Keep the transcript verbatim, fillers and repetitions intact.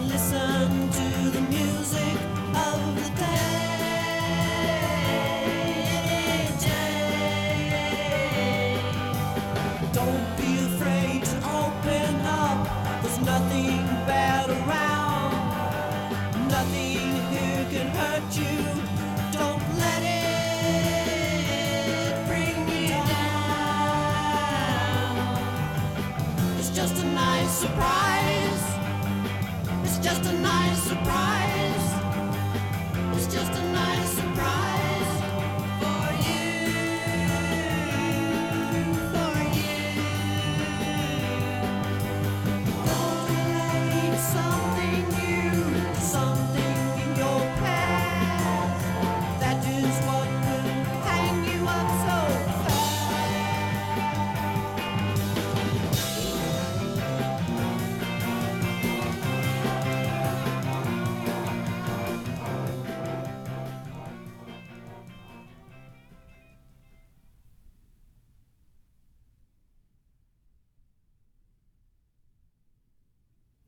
Listen to the music of the day. day. Don't be afraid to open up. There's nothing bad around. Nothing here can hurt you. Don't let it bring you down. It's just a nice surprise. It's just a nice surprise.